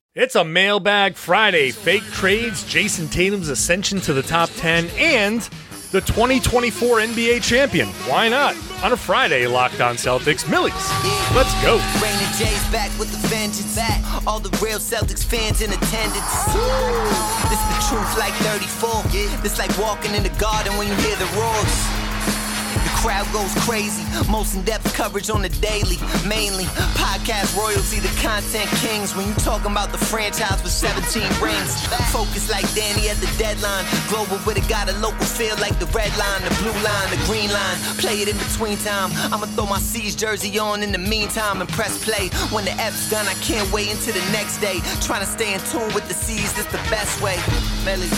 It's a Mailbag Friday. Fake trades, Jason Tatum's ascension to the top 10, and the 2024 NBA champion. Why not? On a Friday, Locked On Celtics. Millies. Let's go. Rain and Jay's back with the vengeance. Back. All the real Celtics fans in attendance. This the truth like 34. This like walking in the garden when you hear the roars. The crowd goes crazy. Most in-depth coverage on the daily. Mainly podcast royalty, the content kings. When you talking about the franchise with 17 rings. Focus like Danny at the deadline. Global, but it got a local feel like the red line, the blue line, the green line. Play it in between time. I'ma throw my C's jersey on in the meantime and press play. When the F's done, I can't wait until the next day. Trying to stay in tune with the C's, that's the best way. Melly.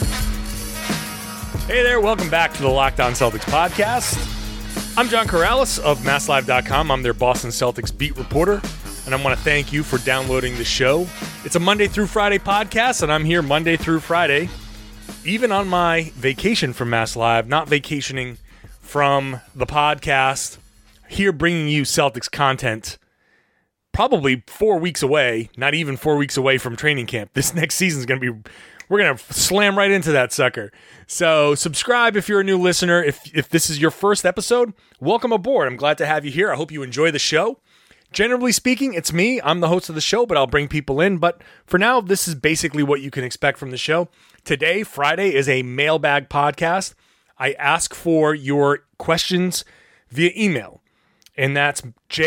Hey there, welcome back to the Locked On Celtics podcast. I'm John Corrales of MassLive.com. I'm their Boston Celtics beat reporter, and I want to thank you for downloading the show. It's a Monday through Friday podcast, and I'm here Monday through Friday, even on my vacation from MassLive, not vacationing from the podcast, here bringing you Celtics content, probably 4 weeks away, not even 4 weeks away from training camp. This next season is going to be... We're going to slam right into that sucker. So subscribe if you're a new listener. If this is your first episode, welcome aboard. I'm glad to have you here. I hope you enjoy the show. Generally speaking, it's me. I'm the host of the show, but I'll bring people in. But for now, this is basically what you can expect from the show. Today, Friday, is a mailbag podcast. I ask for your questions via email, and that's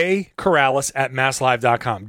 jcorrales@masslive.com.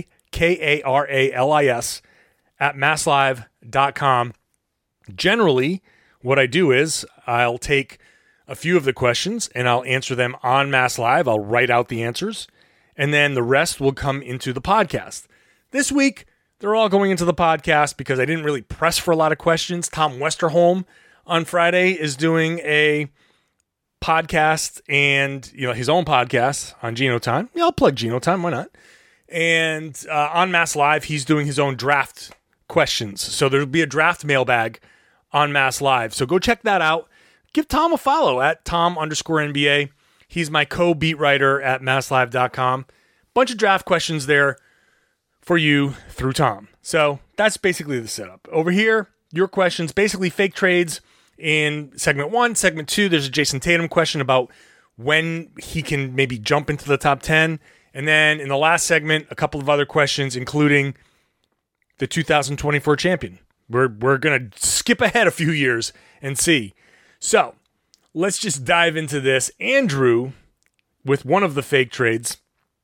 JKARALIS at masslive.com. Generally, what I do is I'll take a few of the questions and I'll answer them on Mass Live. I'll write out the answers, and then the rest will come into the podcast. This week, they're all going into the podcast because I didn't really press for a lot of questions. Tom Westerholm on Friday is doing a podcast and, his own podcast on Geno Time. Yeah, I'll plug Geno Time. Why not? And on Mass Live, he's doing his own draft questions. So there'll be a draft mailbag on Mass Live. So go check that out. Give Tom a follow at Tom_NBA. He's my co-beat writer at masslive.com. Bunch of draft questions there for you through Tom. So that's basically the setup. Over here, your questions, basically fake trades in segment 1. Segment 2, there's a Jason Tatum question about when he can maybe jump into the top 10. And then in the last segment, a couple of other questions, including the 2024 champion. We're going to skip ahead a few years and see. So let's just dive into this. Andrew, with one of the fake trades,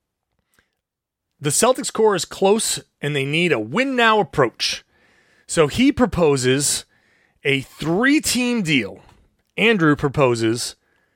the Celtics core is close and they need a win-now approach. So he proposes a 3-team deal. Andrew proposes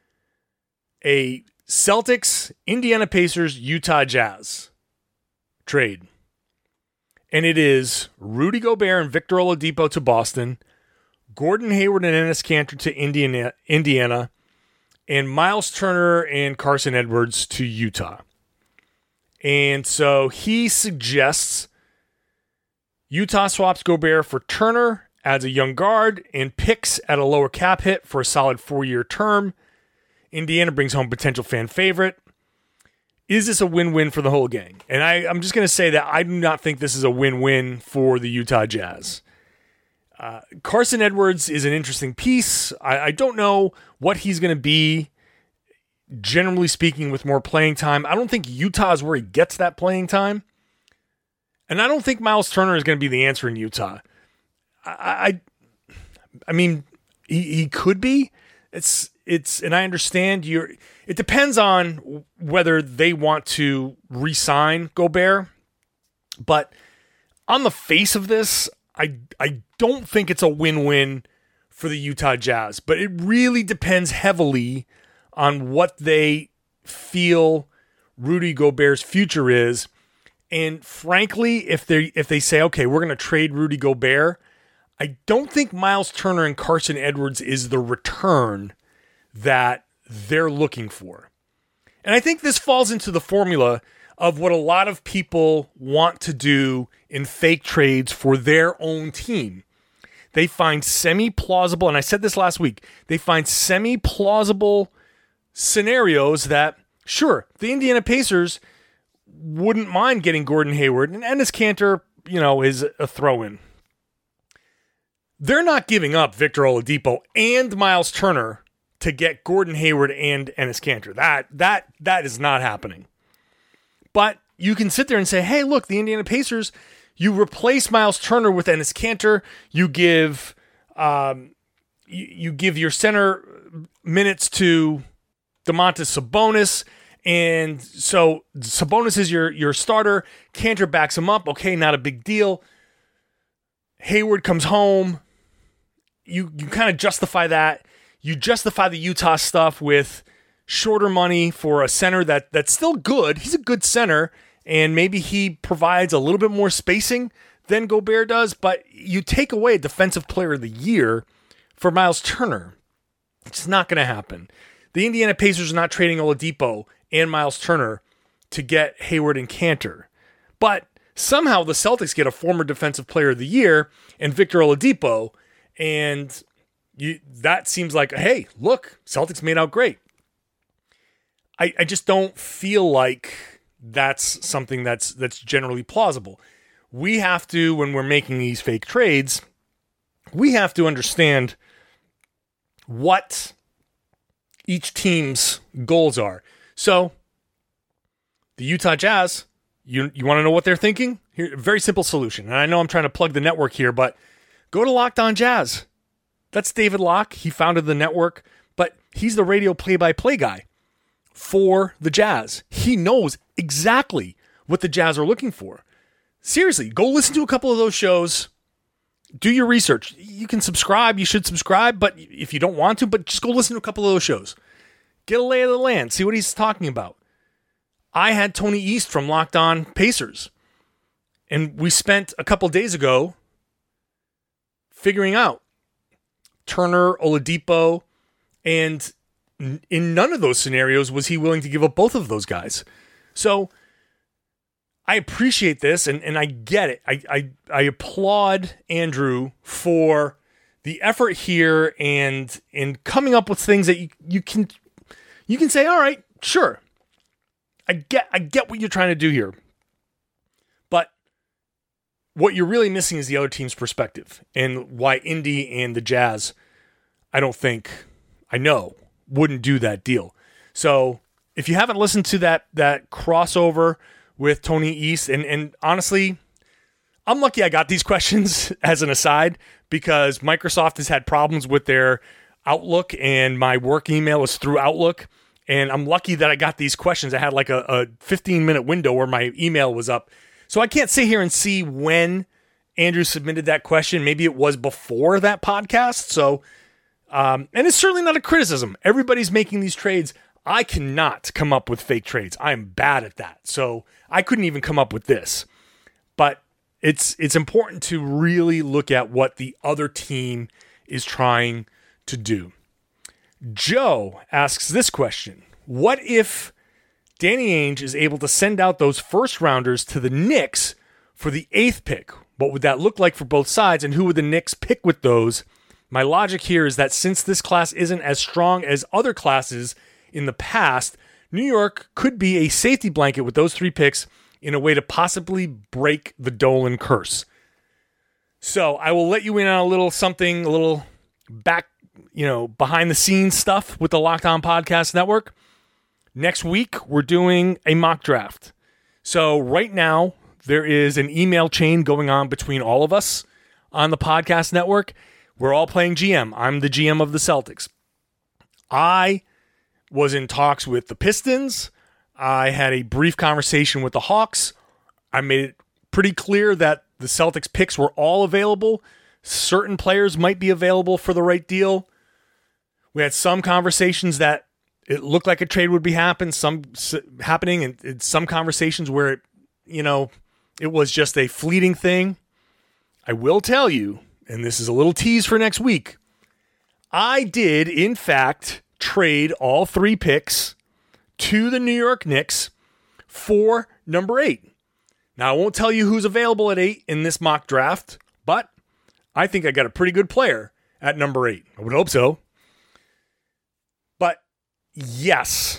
a Celtics, Indiana Pacers, Utah Jazz trade. And it is Rudy Gobert and Victor Oladipo to Boston, Gordon Hayward and Enes Kanter to Indiana, and Miles Turner and Carson Edwards to Utah. And so he suggests Utah swaps Gobert for Turner, adds a young guard, and picks at a lower cap hit for a solid 4-year term. Indiana brings home potential fan favorite. Is this a win-win for the whole gang? And I'm just going to say that I do not think this is a win-win for the Utah Jazz. Carson Edwards is an interesting piece. I don't know what he's going to be, generally speaking, with more playing time. I don't think Utah is where he gets that playing time. And I don't think Miles Turner is going to be the answer in Utah. I mean, he could be. And I understand it depends on whether they want to re-sign Gobert, but on the face of this, I don't think it's a win-win for the Utah Jazz, but it really depends heavily on what they feel Rudy Gobert's future is. And frankly, if they say, okay, we're going to trade Rudy Gobert, I don't think Miles Turner and Carson Edwards is the return that they're looking for. And I think this falls into the formula of what a lot of people want to do in fake trades for their own team. They find semi-plausible, and I said this last week, they find semi-plausible scenarios that, sure, the Indiana Pacers wouldn't mind getting Gordon Hayward, and Enes Kanter is a throw-in. They're not giving up Victor Oladipo and Miles Turner to get Gordon Hayward and Enes Kanter. That is not happening. But you can sit there and say, hey, look, the Indiana Pacers, you replace Miles Turner with Enes Kanter. You give you give your center minutes to Domantas Sabonis. And so Sabonis is your starter. Kanter backs him up. Okay, not a big deal. Hayward comes home. You kind of justify that. You justify the Utah stuff with shorter money for a center that's still good. He's a good center, and maybe he provides a little bit more spacing than Gobert does, but you take away Defensive Player of the Year for Miles Turner. It's not going to happen. The Indiana Pacers are not trading Oladipo and Miles Turner to get Hayward and Kanter. But somehow the Celtics get a former Defensive Player of the Year and Victor Oladipo, and that seems like, hey, look, Celtics made out great. I just don't feel like that's something that's generally plausible. We have to, when we're making these fake trades, we have to understand what each team's goals are. So, the Utah Jazz, you want to know what they're thinking? Here, a very simple solution. And I know I'm trying to plug the network here, but go to Locked On Jazz. That's David Locke. He founded the network, but he's the radio play-by-play guy for the Jazz. He knows exactly what the Jazz are looking for. Seriously, go listen to a couple of those shows. Do your research. You can subscribe. You should subscribe, but if you don't want to, but just go listen to a couple of those shows. Get a lay of the land. See what he's talking about. I had Tony East from Locked On Pacers, and we spent a couple days ago figuring out Turner, Oladipo, and in none of those scenarios was he willing to give up both of those guys. So I appreciate this, and I get it. I applaud Andrew for the effort here and in coming up with things that you can say, all right, sure. I get what you're trying to do here. But what you're really missing is the other team's perspective and why Indy and the Jazz, I know, wouldn't do that deal. So if you haven't listened to that crossover with Tony East, and honestly, I'm lucky I got these questions as an aside because Microsoft has had problems with their Outlook and my work email is through Outlook. And I'm lucky that I got these questions. I had like a 15-minute window where my email was up. So I can't sit here and see when Andrew submitted that question. Maybe it was before that podcast. So, and it's certainly not a criticism. Everybody's making these trades. I cannot come up with fake trades. I'm bad at that. So I couldn't even come up with this. But it's important to really look at what the other team is trying to do. Joe asks this question. What if Danny Ainge is able to send out those first rounders to the Knicks for the 8th pick? What would that look like for both sides, and who would the Knicks pick with those? My logic here is that since this class isn't as strong as other classes in the past, New York could be a safety blanket with those 3 picks in a way to possibly break the Dolan curse. So I will let you in on a little something, a little back, behind the scenes stuff with the Locked On Podcast Network. Next week, we're doing a mock draft. So right now, there is an email chain going on between all of us on the podcast network. We're all playing GM. I'm the GM of the Celtics. I was in talks with the Pistons. I had a brief conversation with the Hawks. I made it pretty clear that the Celtics picks were all available. Certain players might be available for the right deal. We had some conversations that it looked like a trade would be happening, and some conversations where it was just a fleeting thing. I will tell you, and this is a little tease for next week, I did, in fact, trade all 3 picks to the New York Knicks for number 8. Now, I won't tell you who's available at 8 in this mock draft, but I think I got a pretty good player at number 8. I would hope so. But yes,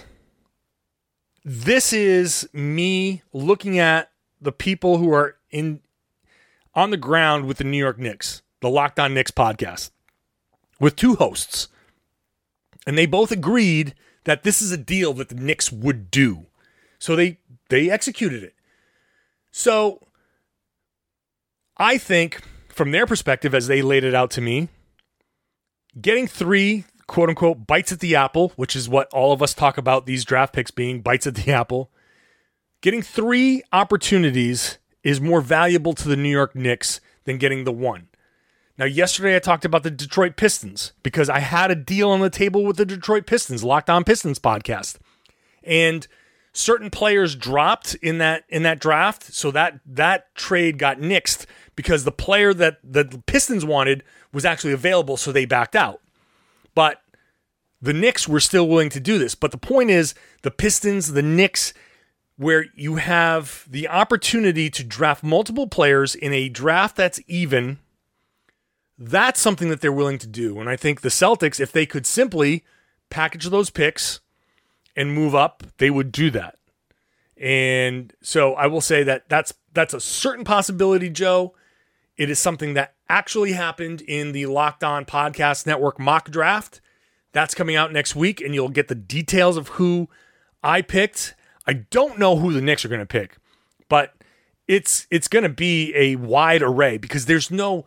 this is me looking at the people who are on the ground with the New York Knicks, the Locked On Knicks podcast, with 2 hosts. And they both agreed that this is a deal that the Knicks would do. So they executed it. So I think from their perspective, as they laid it out to me, getting 3 quote unquote bites at the apple, which is what all of us talk about these draft picks being, bites at the apple, getting 3 opportunities is more valuable to the New York Knicks than getting the 1. Now, yesterday I talked about the Detroit Pistons because I had a deal on the table with the Detroit Pistons, Locked On Pistons podcast. And certain players dropped in that draft, so that trade got nixed because the player that the Pistons wanted was actually available, so they backed out. But the Knicks were still willing to do this. But the point is, the Pistons, the Knicks, where you have the opportunity to draft multiple players in a draft that's even, that's something that they're willing to do. And I think the Celtics, if they could simply package those picks and move up, they would do that. And so I will say that that's a certain possibility, Joe. It is something that actually happened in the Locked On Podcast Network mock draft. That's coming out next week, and you'll get the details of who I picked. I don't know who the Knicks are going to pick, but it's going to be a wide array because there's no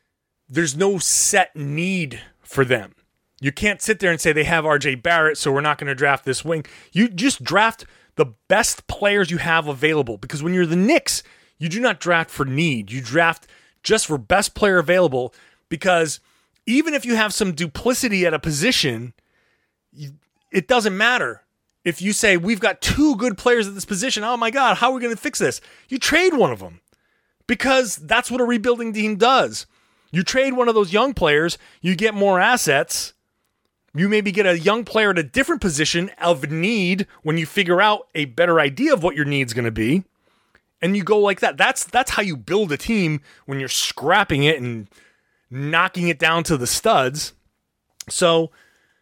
set need for them. You can't sit there and say they have RJ Barrett, so we're not going to draft this wing. You just draft the best players you have available, because when you're the Knicks, you do not draft for need. You draft just for best player available, because even if you have some duplicity at a position, it doesn't matter. If you say, we've got 2 good players at this position, oh my God, how are we going to fix this? You trade one of them, because that's what a rebuilding team does. You trade one of those young players, you get more assets. You maybe get a young player at a different position of need when you figure out a better idea of what your need's going to be. And you go like that. That's how you build a team when you're scrapping it and knocking it down to the studs. So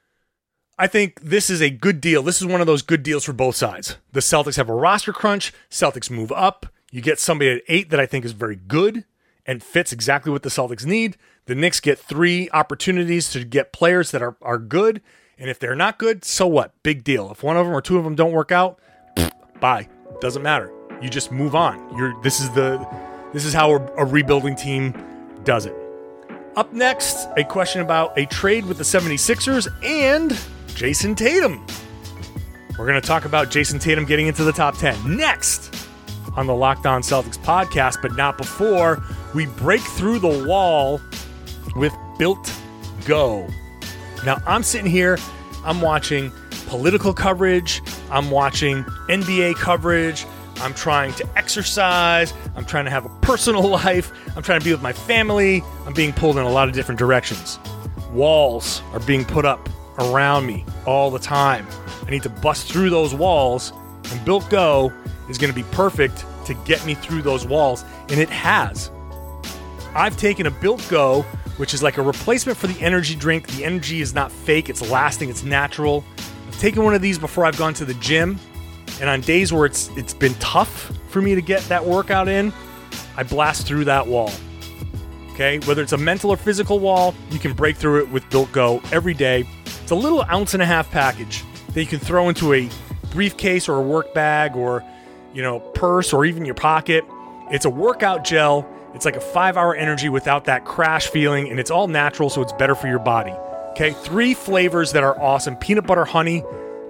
I think this is a good deal. This is one of those good deals for both sides. The Celtics have a roster crunch. Celtics move up. You get somebody at 8 that I think is very good and fits exactly what the Celtics need. The Knicks get 3 opportunities to get players that are good. And if they're not good, so what? Big deal. If one of them or 2 of them don't work out, bye. Doesn't matter. You just move on. This is how a rebuilding team does it. Up next, a question about a trade with the 76ers and Jason Tatum. We're going to talk about Jason Tatum getting into the top 10 next on the Locked On Celtics podcast, but not before we break through the wall with Built Go. Now, I'm sitting here, I'm watching political coverage, I'm watching NBA coverage, I'm trying to exercise, I'm trying to have a personal life, I'm trying to be with my family, I'm being pulled in a lot of different directions. Walls are being put up around me all the time. I need to bust through those walls, and Built Go is going to be perfect to get me through those walls, and it has. I've taken a Built Go, which is like a replacement for the energy drink. The energy is not fake, it's lasting, it's natural. I've taken one of these before I've gone to the gym, and on days where it's been tough for me to get that workout in, I blast through that wall. Okay, whether it's a mental or physical wall, you can break through it with Built Go every day. It's a little 1.5 ounce package that you can throw into a briefcase or a work bag or, purse or even your pocket. It's a workout gel. It's like a 5-hour energy without that crash feeling, and it's all natural, so it's better for your body. Okay, 3 flavors that are awesome. Peanut butter honey.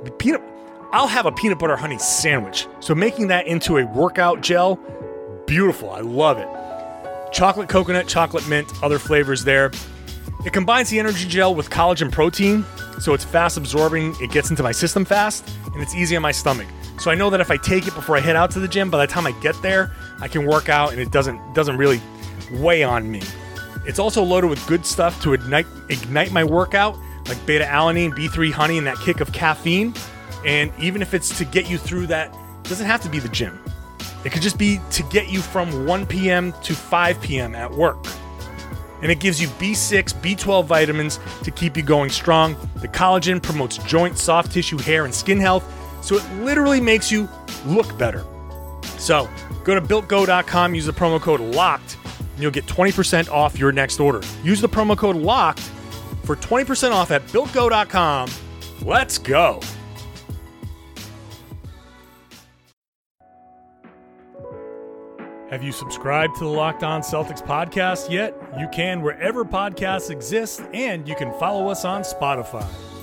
I'll have a peanut butter honey sandwich. So making that into a workout gel, beautiful. I love it. Chocolate coconut, chocolate mint, other flavors there. It combines the energy gel with collagen protein, so it's fast absorbing, it gets into my system fast, and it's easy on my stomach. So I know that if I take it before I head out to the gym, by the time I get there, I can work out and it doesn't really weigh on me. It's also loaded with good stuff to ignite my workout, like beta-alanine, B3 honey, and that kick of caffeine. And even if it's to get you through that, it doesn't have to be the gym. It could just be to get you from 1 p.m. to 5 p.m. at work. And it gives you B6, B12 vitamins to keep you going strong. The collagen promotes joint, soft tissue, hair, and skin health, so it literally makes you look better. So go to BuiltGo.com, use the promo code LOCKED, and you'll get 20% off your next order. Use the promo code LOCKED for 20% off at BuiltGo.com. Let's go. Have you subscribed to the Locked On Celtics podcast yet? You can wherever podcasts exist, and you can follow us on Spotify.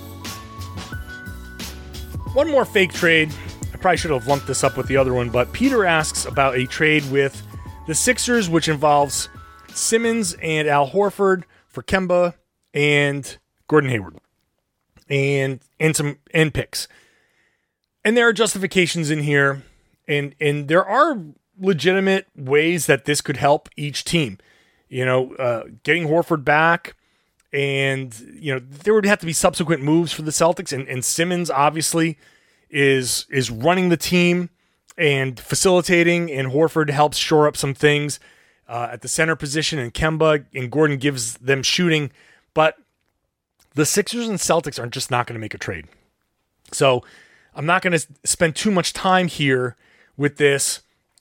One more fake trade. I probably should have lumped this up with the other one, but Peter asks about a trade with the Sixers, which involves Simmons and Al Horford for Kemba and Gordon Hayward and some picks. And there are justifications in here, and there are legitimate ways that this could help each team. Getting Horford back, and there would have to be subsequent moves for the Celtics, and Simmons obviously is running the team and facilitating, and Horford helps shore up some things at the center position, and Kemba and Gordon gives them shooting. But the Sixers and Celtics are just not going to make a trade. So I'm not going to spend too much time here with this.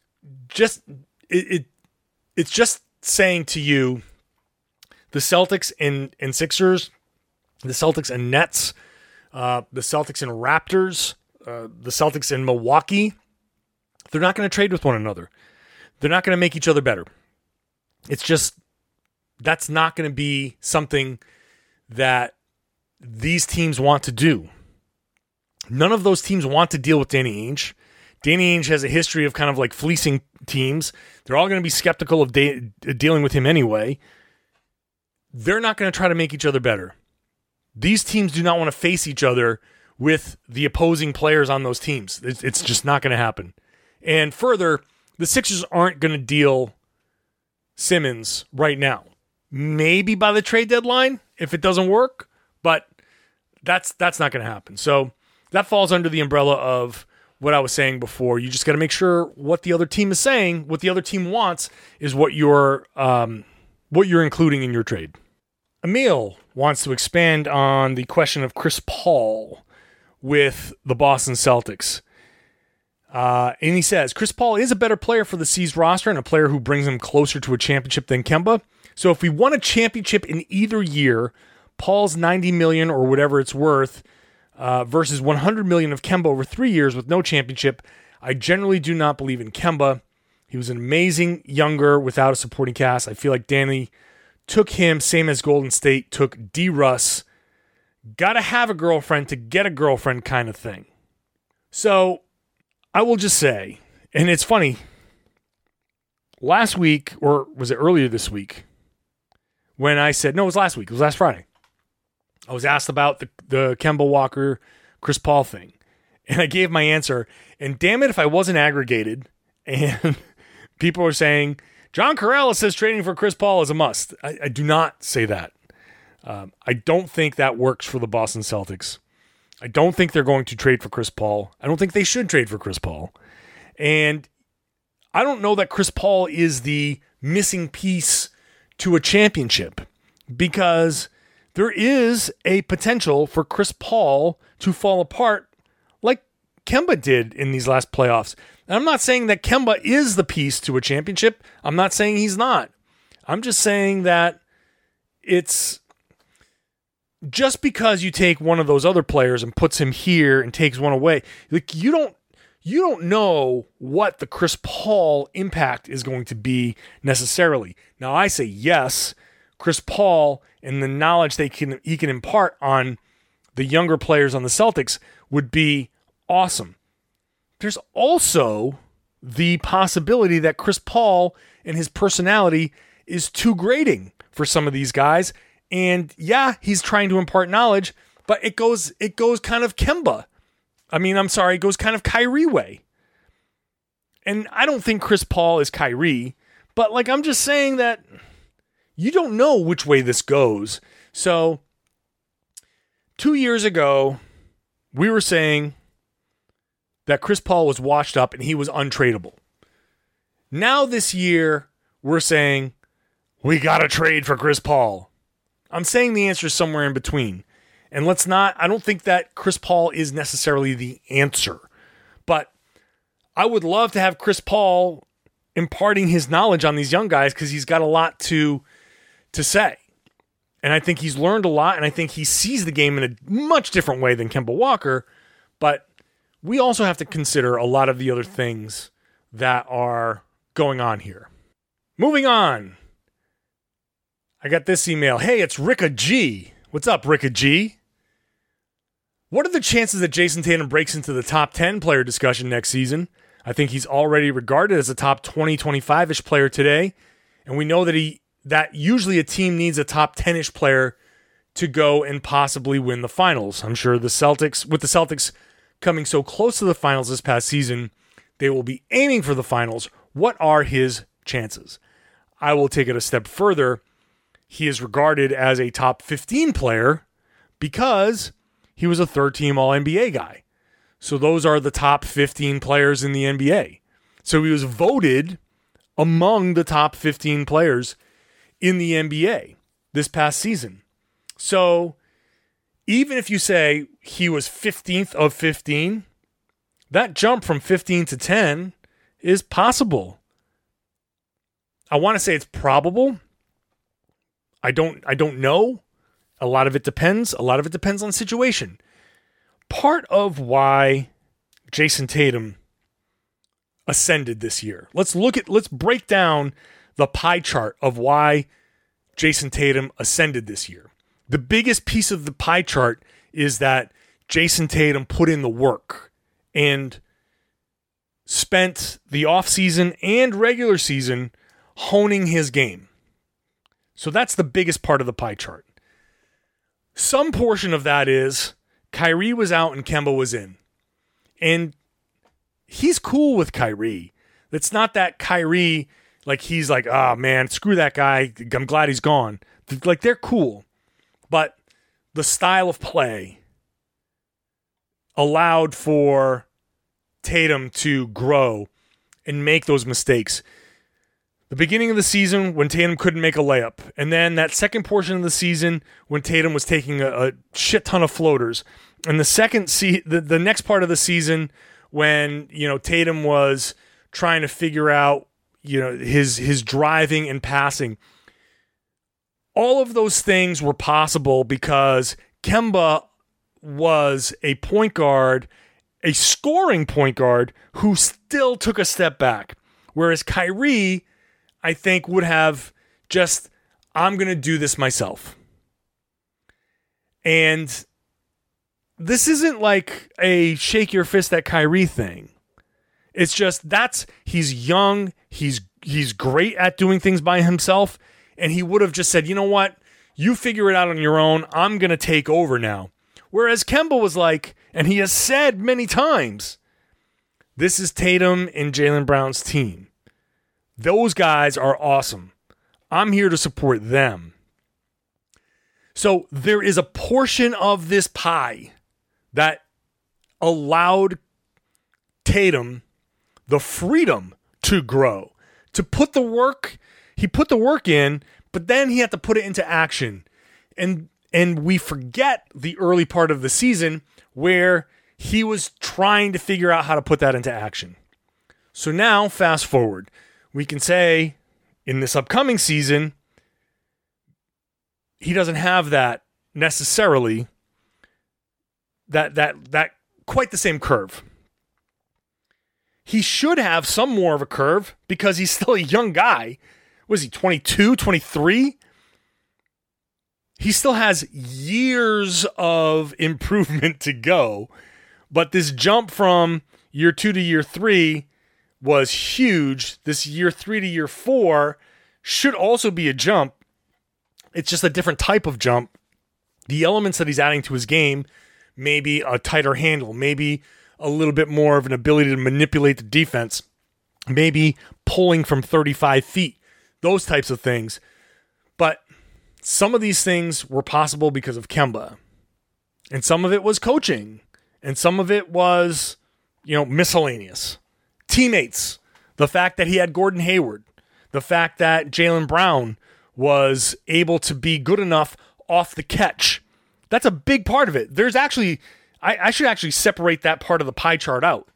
It's just saying to you, the Celtics and Sixers, the Celtics and Nets, the Celtics and Raptors, the Celtics and Milwaukee, they're not going to trade with one another. They're not going to make each other better. It's just, that's not going to be something that these teams want to do. None of those teams want to deal with Danny Ainge. Danny Ainge has a history of kind of like fleecing teams. They're all going to be skeptical of dealing with him anyway. They're not going to try to make each other better. These teams do not want to face each other with the opposing players on those teams. It's just not going to happen. And further, the Sixers aren't going to deal Simmons right now. Maybe by the trade deadline if it doesn't work, but that's not going to happen. So that falls under the umbrella of what I was saying before. You just got to make sure what the other team is saying, what the other team wants, is what you're including in your trade. Emil wants to expand on the question of Chris Paul with the Boston Celtics. And he says, Chris Paul is a better player for the C's roster and a player who brings them closer to a championship than Kemba. So if we won a championship in either year, Paul's $90 million or whatever it's worth versus $100 million of Kemba over 3 years with no championship, I generally do not believe in Kemba. He was an amazing younger without a supporting cast. I feel like Danny took him, same as Golden State took D. Russ. Gotta have a girlfriend to get a girlfriend kind of thing. So I will just say, and it's funny, last week, or was it earlier this week, when I said, no, it was last week, it was last Friday, I was asked about the Kemba Walker, Chris Paul thing. And I gave my answer. And damn it, if I wasn't aggregated and people were saying, John Corrales says trading for Chris Paul is a must. I do not say that. I don't think that works for the Boston Celtics. I don't think they're going to trade for Chris Paul. I don't think they should trade for Chris Paul. And I don't know that Chris Paul is the missing piece to a championship, because there is a potential for Chris Paul to fall apart like Kemba did in these last playoffs. And I'm not saying that Kemba is the piece to a championship. I'm not saying he's not. I'm just saying that it's just because you take one of those other players and puts him here and takes one away, like you don't know what the Chris Paul impact is going to be necessarily. Now I say yes, Chris Paul and the knowledge he can impart on the younger players on the Celtics would be awesome. There's also the possibility that Chris Paul and his personality is too grating for some of these guys. And yeah, he's trying to impart knowledge, but it goes kind of Kemba. It goes kind of Kyrie way. And I don't think Chris Paul is Kyrie, but I'm just saying that you don't know which way this goes. So 2 years ago, we were saying that Chris Paul was washed up and he was untradeable. Now this year, we're saying we got to trade for Chris Paul. I'm saying the answer is somewhere in between. And I don't think that Chris Paul is necessarily the answer. But I would love to have Chris Paul imparting his knowledge on these young guys because he's got a lot to say. And I think he's learned a lot, and I think he sees the game in a much different way than Kemba Walker. But we also have to consider a lot of the other things that are going on here. Moving on. I got this email. Hey, it's Ricka G. What's up, Ricka G? What are the chances that Jason Tatum breaks into the top 10 player discussion next season? I think he's already regarded as a top 20, 25-ish player today. And we know that usually a team needs a top 10-ish player to go and possibly win the finals. I'm sure with the Celtics coming so close to the finals this past season, they will be aiming for the finals. What are his chances? I will take it a step further. He is regarded as a top 15 player because he was a third-team All-NBA guy. So those are the top 15 players in the NBA. So he was voted among the top 15 players in the NBA this past season. So even if you say he was 15th of 15, that jump from 15 to 10 is possible. I want to say it's probable. I don't know. A lot of it depends. A lot of it depends on the situation. Part of why Jason Tatum ascended this year. Let's break down the pie chart of why Jason Tatum ascended this year. The biggest piece of the pie chart is that Jason Tatum put in the work and spent the offseason and regular season honing his game. So that's the biggest part of the pie chart. Some portion of that is Kyrie was out and Kemba was in. And he's cool with Kyrie. It's not that Kyrie, like he's like, oh man, screw that guy. I'm glad he's gone. Like they're cool. But the style of play allowed for Tatum to grow and make those mistakes. The beginning of the season when Tatum couldn't make a layup. And then that second portion of the season when Tatum was taking a shit ton of floaters. And the next part of the season when, Tatum was trying to figure out, his driving and passing. All of those things were possible because Kemba was a point guard, a scoring point guard who still took a step back. Whereas Kyrie, I think, would have just, I'm going to do this myself. And this isn't like a shake your fist at Kyrie thing. It's just he's young, he's great at doing things by himself, and he would have just said, you know what, you figure it out on your own, I'm going to take over now. Whereas Kemba was like, and he has said many times, this is Tatum and Jaylen Brown's team. Those guys are awesome. I'm here to support them. So there is a portion of this pie that allowed Tatum the freedom to grow, to put the work. He put the work in, but then he had to put it into action. And we forget the early part of the season where he was trying to figure out how to put that into action. So now, fast forward. We can say in this upcoming season, he doesn't have that necessarily, that quite the same curve. He should have some more of a curve because he's still a young guy. Was he 22, 23? He still has years of improvement to go. But this jump from year 2 to year 3 was huge. This year 3 to year 4 should also be a jump. It's just a different type of jump. The elements that he's adding to his game, maybe a tighter handle, maybe a little bit more of an ability to manipulate the defense, maybe pulling from 35 feet, those types of things. But some of these things were possible because of Kemba. And some of it was coaching. And some of it was, miscellaneous. Teammates. The fact that he had Gordon Hayward. The fact that Jaylen Brown was able to be good enough off the catch. That's a big part of it. There's actually, I should actually separate that part of the pie chart out.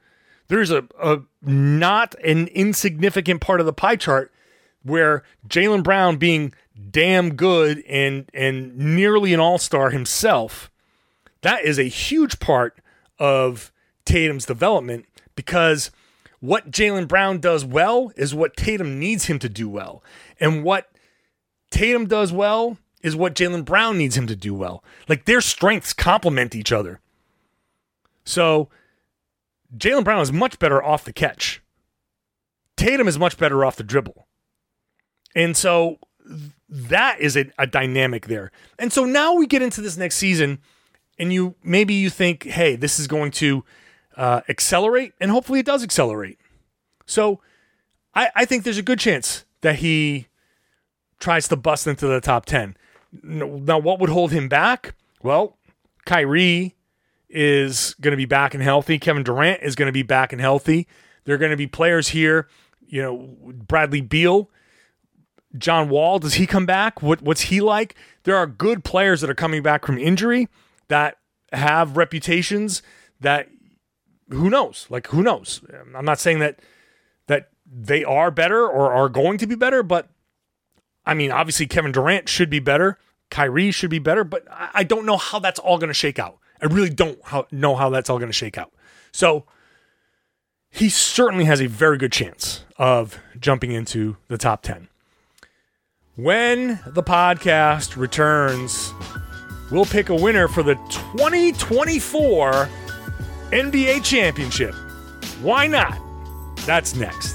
there's a not an insignificant part of the pie chart where Jaylen Brown being damn good and nearly an all-star himself, that is a huge part of Tatum's development, because what Jaylen Brown does well is what Tatum needs him to do well. And what Tatum does well is what Jaylen Brown needs him to do well. Like, their strengths complement each other. So Jaylen Brown is much better off the catch. Tatum is much better off the dribble. And so that is a dynamic there. And so now we get into this next season, and you think, hey, this is going to accelerate, and hopefully it does accelerate. So I think there's a good chance that he tries to bust into the top 10. Now, what would hold him back? Well, Kyrie is going to be back and healthy. Kevin Durant is going to be back and healthy. There are going to be players here, Bradley Beal, John Wall. Does he come back? What's he like? There are good players that are coming back from injury that have reputations that, who knows? Like, who knows? I'm not saying that they are better or are going to be better, but I mean, obviously Kevin Durant should be better. Kyrie should be better, but I don't know how that's all going to shake out. I really don't know how that's all going to shake out. So he certainly has a very good chance of jumping into the top 10. When the podcast returns, we'll pick a winner for the 2024 NBA Championship. Why not? That's next.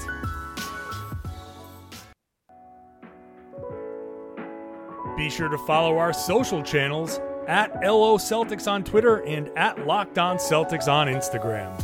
Be sure to follow our social channels at LO Celtics on Twitter and at Locked On Celtics on Instagram.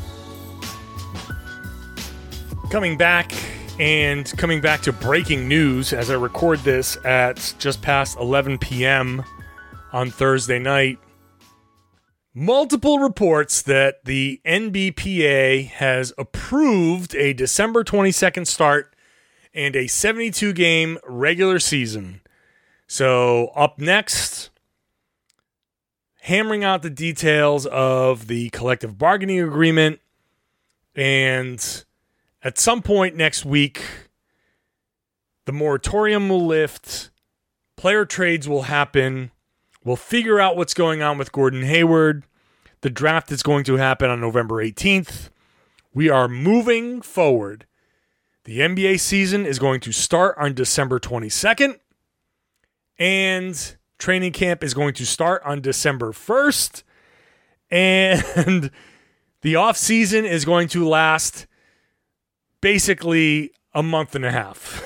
Coming back to breaking news as I record this at just past 11 p.m. on Thursday night. Multiple reports that the NBPA has approved a December 22nd start and a 72-game regular season. So up next, hammering out the details of the collective bargaining agreement, and at some point next week, the moratorium will lift, player trades will happen, we'll figure out what's going on with Gordon Hayward. The draft is going to happen on November 18th. We are moving forward. The NBA season is going to start on December 22nd, and training camp is going to start on December 1st, and the offseason is going to last basically a month and a half.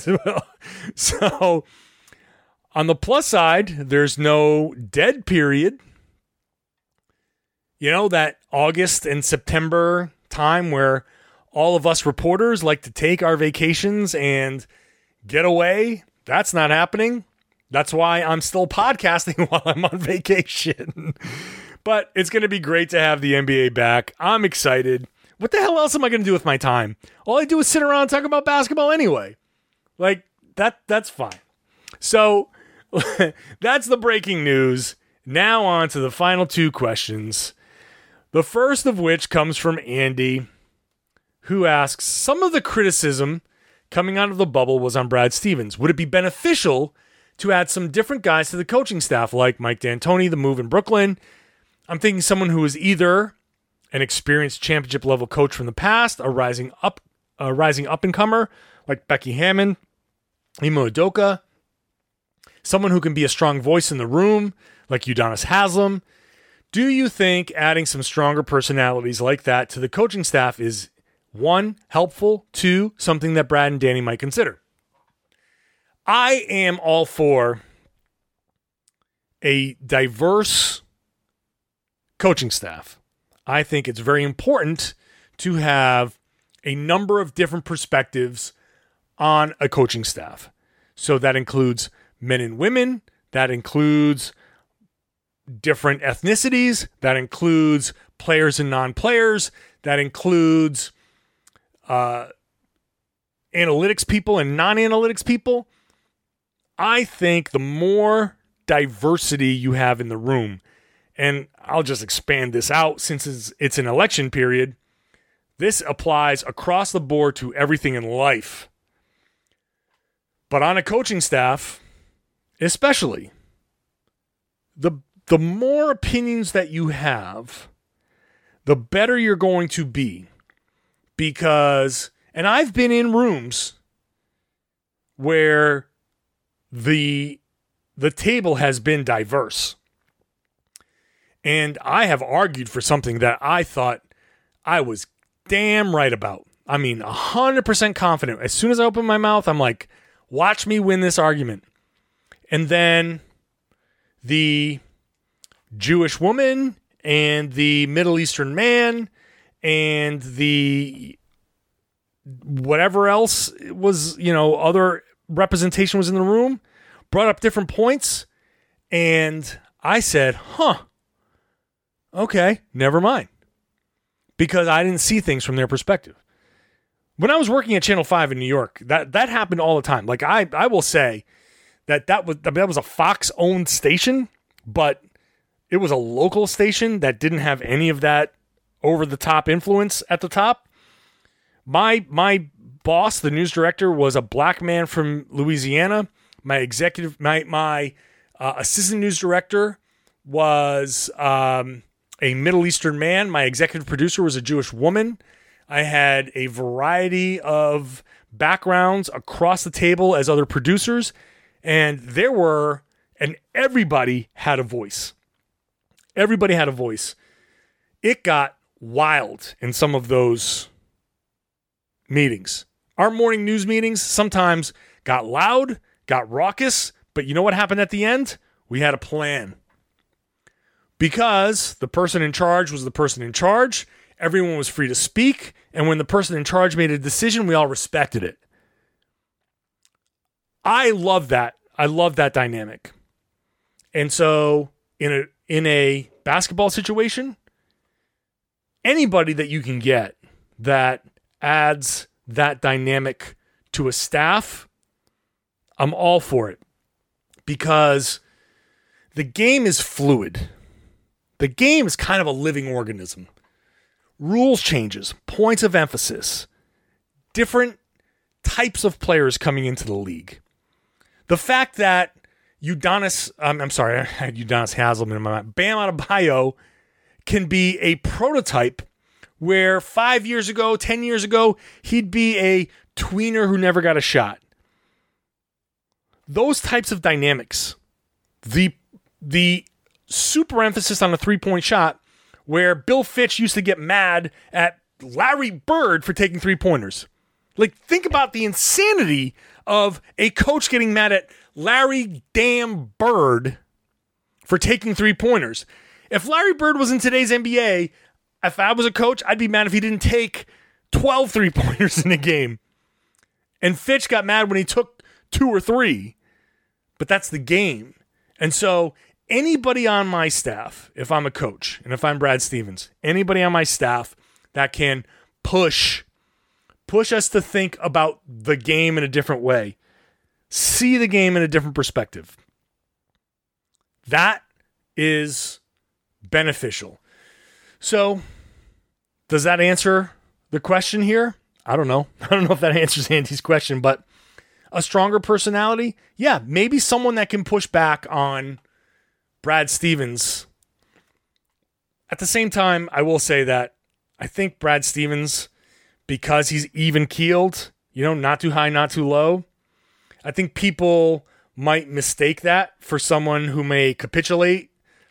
So on the plus side, there's no dead period. That August and September time where all of us reporters like to take our vacations and get away. That's not happening. That's why I'm still podcasting while I'm on vacation. But it's going to be great to have the NBA back. I'm excited. What the hell else am I going to do with my time? All I do is sit around and talk about basketball anyway. Like, that's fine. So, that's the breaking news. Now on to the final two questions. The first of which comes from Andy, who asks, some of the criticism coming out of the bubble was on Brad Stevens. Would it be beneficial to add some different guys to the coaching staff, like Mike D'Antoni, the move in Brooklyn? I'm thinking someone who is either an experienced championship level coach from the past, a rising up and comer like Becky Hammon, Imo Udoka, someone who can be a strong voice in the room like Udonis Haslem. Do you think adding some stronger personalities like that to the coaching staff is, 1, helpful, 2, something that Brad and Danny might consider? I am all for a diverse coaching staff. I think it's very important to have a number of different perspectives on a coaching staff. So that includes men and women, that includes different ethnicities, that includes players and non-players, that includes analytics people and non-analytics people. I think the more diversity you have in the room, and I'll just expand this out since it's an election period, This applies across the board to everything in life. But on a coaching staff, especially, the more opinions that you have, the better you're going to be. Because, and I've been in rooms where the table has been diverse. And I have argued for something that I thought I was damn right about. I mean, 100% confident. As soon as I open my mouth, I'm like, watch me win this argument. And then the Jewish woman and the Middle Eastern man and the whatever else was, other representation was in the room, brought up different points. And I said, okay, never mind. Because I didn't see things from their perspective. When I was working at Channel 5 in New York, that happened all the time. Like I will say that was a Fox-owned station, but it was a local station that didn't have any of that over-the-top influence at the top. My boss, the news director, was a black man from Louisiana. My assistant news director was a Middle Eastern man. My executive producer was a Jewish woman. I had a variety of backgrounds across the table as other producers, and everybody had a voice. Everybody had a voice. It got wild in some of those meetings. Our morning news meetings sometimes got loud, got raucous, but you know what happened at the end? We had a plan. Because the person in charge was the person in charge, everyone was free to speak, and when the person in charge made a decision, we all respected it. I love that. I love that dynamic. And so in a basketball situation, anybody that you can get that adds that dynamic to a staff, I'm all for it. Because the game is fluid. The game is kind of a living organism. Rules changes, points of emphasis, different types of players coming into the league. The fact that Udonis Haslem in my mind, Bam Adebayo can be a prototype where 5 years ago, 10 years ago, he'd be a tweener who never got a shot. Those types of dynamics, the super emphasis on a three-point shot, where Bill Fitch used to get mad at Larry Bird for taking three-pointers. Like, think about the insanity of a coach getting mad at Larry damn Bird for taking three-pointers. If Larry Bird was in today's NBA, if I was a coach, I'd be mad if he didn't take 12 three-pointers in a game. And Fitch got mad when he took 2 or 3. But that's the game. And so anybody on my staff, if I'm a coach and if I'm Brad Stevens, anybody on my staff that can push us to think about the game in a different way, see the game in a different perspective, that is beneficial. So, does that answer the question here? I don't know. I don't know if that answers Andy's question, but a stronger personality? Yeah, maybe someone that can push back on Brad Stevens. At the same time, I will say that I think Brad Stevens, because he's even-keeled, not too high, not too low, I think people might mistake that for someone who may capitulate.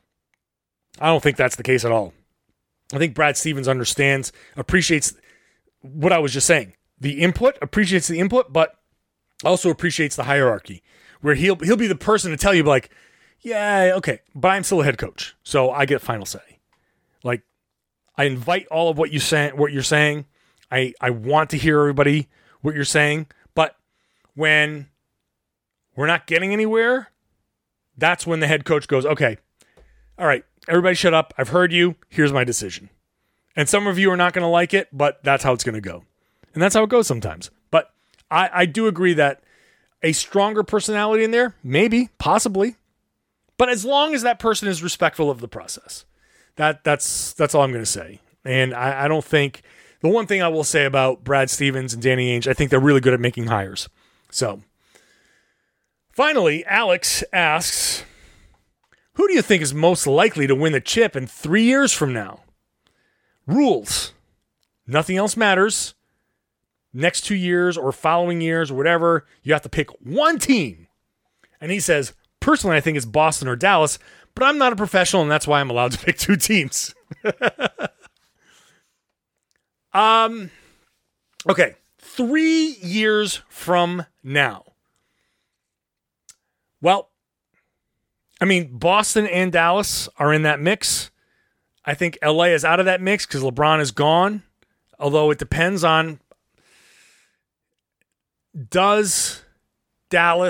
I don't think that's the case at all. I think Brad Stevens appreciates what I was just saying. The input, appreciates the input, but also appreciates the hierarchy, where he'll be the person to tell you, like, yeah, okay, but I'm still a head coach, so I get final say. Like, I invite all of what you're saying. I want to hear everybody what you're saying, but when we're not getting anywhere, that's when the head coach goes, okay, all right, everybody shut up. I've heard you. Here's my decision. And some of you are not going to like it, but that's how it's going to go. And that's how it goes sometimes. But I do agree that a stronger personality in there, maybe, possibly. But as long as that person is respectful of the process, that's all I'm going to say. And I don't think the one thing I will say about Brad Stevens and Danny Ainge, I think they're really good at making hires. So, finally, Alex asks, who do you think is most likely to win the chip in 3 years from now? Rules. Nothing else matters. Next 2 years or following years or whatever, you have to pick one team. And he says, personally, I think it's Boston or Dallas, but I'm not a professional, and that's why I'm allowed to pick two teams. Okay, 3 years from now. Well, I mean, Boston and Dallas are in that mix. I think LA is out of that mix because LeBron is gone. Although it depends on, does LA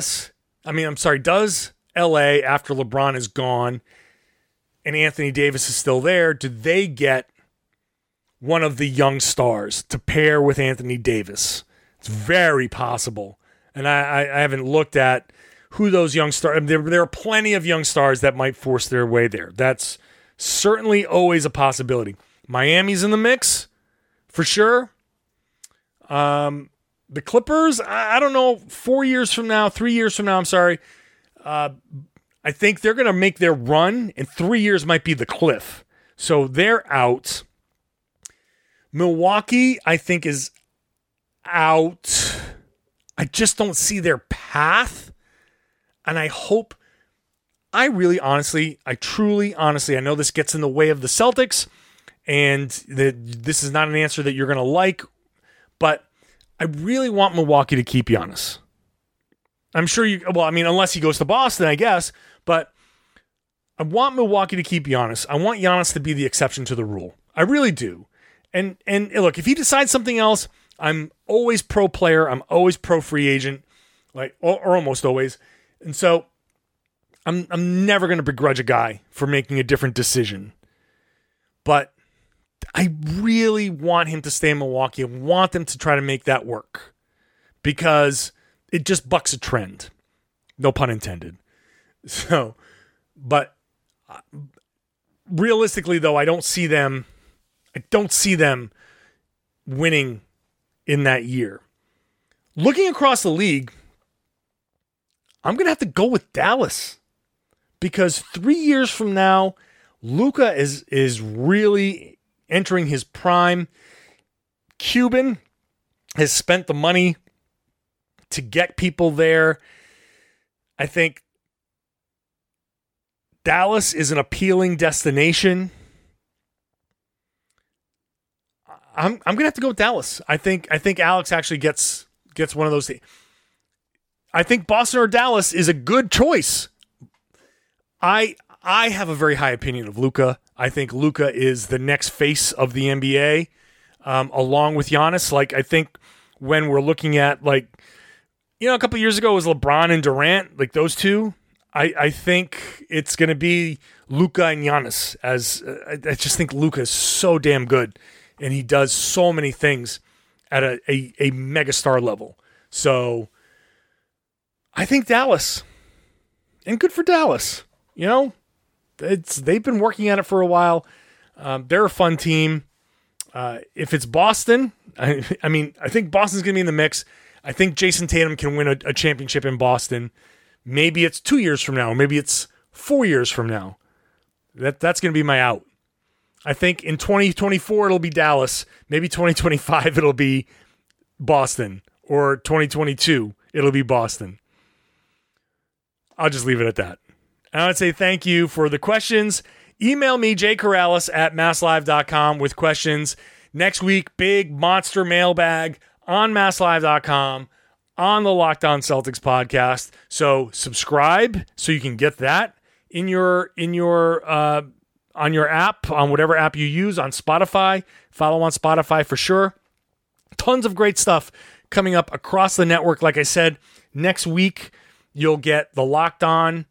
after LeBron is gone and Anthony Davis is still there, do they get one of the young stars to pair with Anthony Davis? It's very possible. And I haven't looked at who those young stars, there are plenty of young stars that might force their way there. That's certainly always a possibility. Miami's in the mix, for sure. The Clippers, I don't know, 3 years from now, I'm sorry. I think they're going to make their run, and 3 years might be the cliff. So they're out. Milwaukee, I think, is out. I just don't see their path. And I hope, I truly, honestly, I know this gets in the way of the Celtics, and this is not an answer that you're going to like, but I really want Milwaukee to keep Giannis. I'm sure unless he goes to Boston, I guess, but I want Milwaukee to keep Giannis. I want Giannis to be the exception to the rule. I really do. And look, if he decides something else, I'm always pro player. I'm always pro free agent, or almost always. And so I'm never going to begrudge a guy for making a different decision. But I really want him to stay in Milwaukee. I want them to try to make that work because it just bucks a trend. No pun intended. So, but realistically, though, I don't see them winning in that year. Looking across the league, I'm going to have to go with Dallas because 3 years from now, Luka is really entering his prime. Cuban has spent the money to get people there. I think Dallas is an appealing destination. I'm going to have to go with Dallas. I think Alex actually gets one of those things. I think Boston or Dallas is a good choice. I have a very high opinion of Luka. I think Luka is the next face of the NBA, along with Giannis. I think when we're looking at, a couple years ago it was LeBron and Durant, those two. I think it's going to be Luka and Giannis. I just think Luka is so damn good, and he does so many things at a megastar level. So I think Dallas, and good for Dallas. They've been working at it for a while. They're a fun team. If it's Boston, I think Boston's going to be in the mix. I think Jason Tatum can win a championship in Boston. Maybe it's 2 years from now. Maybe it's 4 years from now. That's going to be my out. I think in 2024 it'll be Dallas. Maybe 2025 it'll be Boston. Or 2022 it'll be Boston. I'll just leave it at that. And I would say thank you for the questions. Email me, jcorrales@masslive.com with questions. Next week, big monster mailbag on masslive.com on the Locked On Celtics podcast. So subscribe so you can get that in your on your app, on whatever app you use, on Spotify. Follow on Spotify for sure. Tons of great stuff coming up across the network. Like I said, next week you'll get the Locked On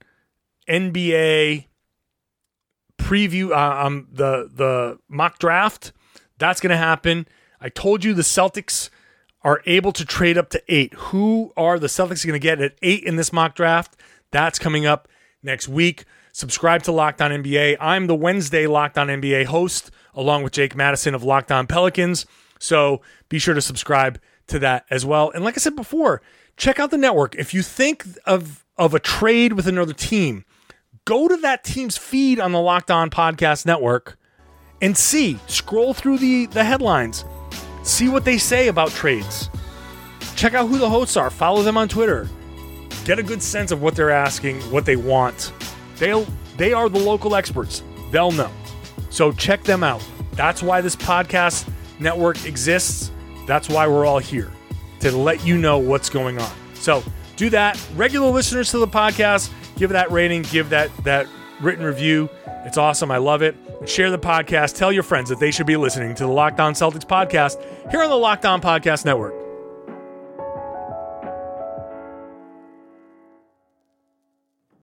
NBA preview, the mock draft. That's going to happen. I told you the Celtics are able to trade up to 8. Who are the Celtics going to get at 8 in this mock draft? That's coming up next week. Subscribe to Locked On NBA. I'm the Wednesday Locked On NBA host, along with Jake Madison of Locked On Pelicans. So be sure to subscribe to that as well. And like I said before, check out the network. If you think of a trade with another team, go to that team's feed on the Locked On Podcast Network and scroll through the headlines, see what they say about trades. Check out who the hosts are, follow them on Twitter. Get a good sense of what they're asking, what they want. They are the local experts. They'll know. So check them out. That's why this podcast network exists. That's why we're all here, to let you know what's going on. So do that. Regular listeners to the podcast, give that rating, give that written review. It's awesome. I love it. And share the podcast. Tell your friends that they should be listening to the Locked On Celtics podcast here on the Locked On Podcast Network.